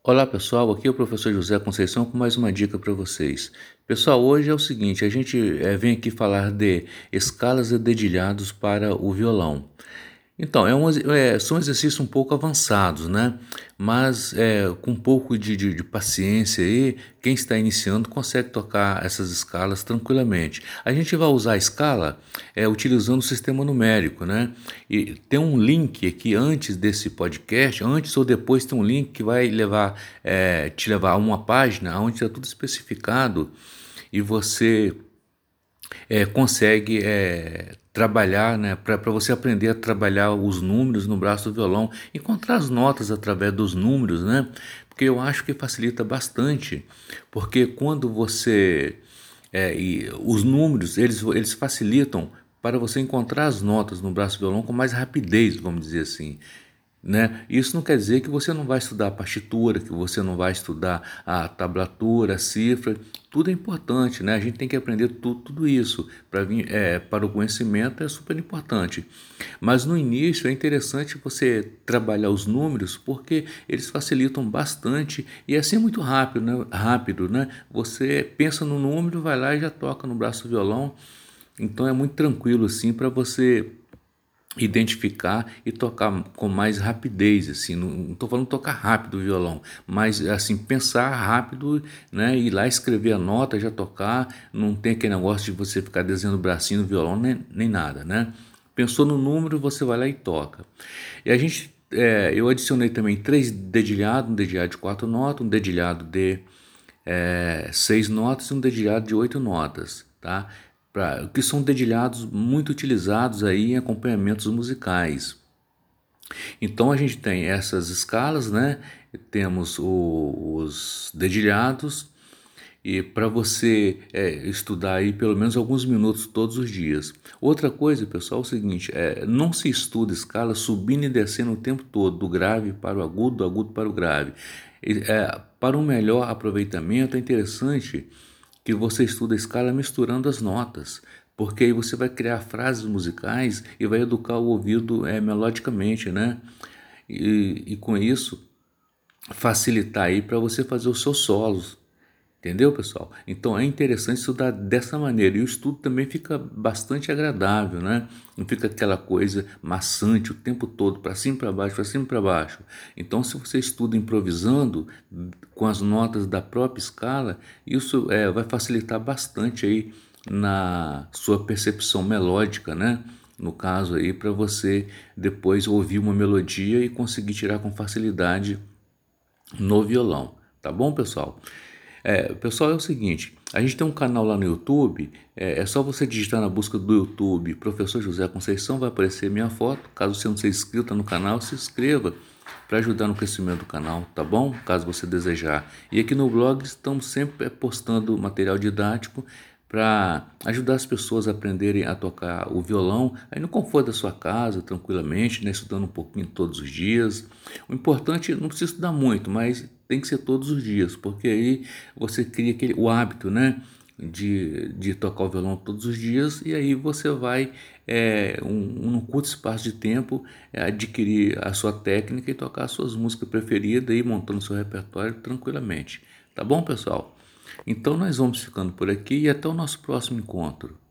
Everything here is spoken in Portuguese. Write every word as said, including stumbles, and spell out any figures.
Olá pessoal, aqui é o professor José Conceição com mais uma dica para vocês. Pessoal, hoje é o seguinte, a gente eh, vem aqui falar de escalas e dedilhados para o violão. Então, é um, ex- é, são exercícios um pouco avançados, né? Mas é, com um pouco de, de, de paciência aí, quem está iniciando consegue tocar essas escalas tranquilamente. A gente vai usar a escala é, utilizando o sistema numérico, né? E tem um link aqui antes desse podcast, antes ou depois tem um link que vai levar, é, te levar a uma página onde está tudo especificado e você é, consegue é, trabalhar, né, para você aprender a trabalhar os números no braço do violão, encontrar as notas através dos números, né? Porque eu acho que facilita bastante, porque quando você é, e os números eles, eles facilitam para você encontrar as notas no braço do violão com mais rapidez, vamos dizer assim, né? Isso não quer dizer que você não vai estudar a partitura, que você não vai estudar a tablatura, a cifra, tudo é importante, né? A gente tem que aprender tudo, tudo isso para vir, é, para o conhecimento é super importante. Mas no início é interessante você trabalhar os números porque eles facilitam bastante e assim é muito rápido, né? Rápido, né? Você pensa no número, vai lá e já toca no braço do violão. Então é muito tranquilo assim para você identificar e tocar com mais rapidez, assim, não estou falando tocar rápido o violão, mas assim, pensar rápido, né, ir lá escrever a nota, já tocar, não tem aquele negócio de você ficar desenhando o bracinho no violão, nem, nem nada, né, pensou no número, você vai lá e toca. E a gente, é, eu adicionei também três dedilhados, um dedilhado de quatro notas, um dedilhado de é, seis notas e um dedilhado de oito notas, tá? Pra, que são dedilhados muito utilizados aí em acompanhamentos musicais. Então a gente tem essas escalas, né? Temos o, os dedilhados e para você é, estudar aí pelo menos alguns minutos todos os dias. Outra coisa, pessoal, é o seguinte: é, não se estuda escala subindo e descendo o tempo todo, do grave para o agudo, do agudo para o grave. E, é, para um melhor aproveitamento, é interessante que você estuda a escala misturando as notas, porque aí você vai criar frases musicais e vai educar o ouvido é, melodicamente, né? E, e com isso facilitar aí para você fazer os seus solos. Entendeu, pessoal? Então é interessante estudar dessa maneira. E o estudo também fica bastante agradável, né? Não fica aquela coisa maçante o tempo todo, para cima e para baixo, para cima e para baixo. Então, se você estuda improvisando com as notas da própria escala, isso é, vai facilitar bastante aí na sua percepção melódica, né? No caso aí, para você depois ouvir uma melodia e conseguir tirar com facilidade no violão, tá bom, pessoal? É, pessoal, é o seguinte, a gente tem um canal lá no YouTube, é, é só você digitar na busca do YouTube Professor José Conceição, vai aparecer minha foto. Caso você não seja inscrito no canal, se inscreva para ajudar no crescimento do canal, tá bom? Caso você desejar. E aqui no blog estamos sempre postando material didático para ajudar as pessoas a aprenderem a tocar o violão aí no conforto da sua casa, tranquilamente, né? Estudando um pouquinho todos os dias. O importante não precisa estudar muito, mas tem que ser todos os dias, porque aí você cria aquele, o hábito, né? De, de tocar o violão todos os dias e aí você vai, é, um, um curto espaço de tempo, é, adquirir a sua técnica e tocar as suas músicas preferidas e ir montando seu repertório tranquilamente. Tá bom, pessoal? Então nós vamos ficando por aqui e até o nosso próximo encontro.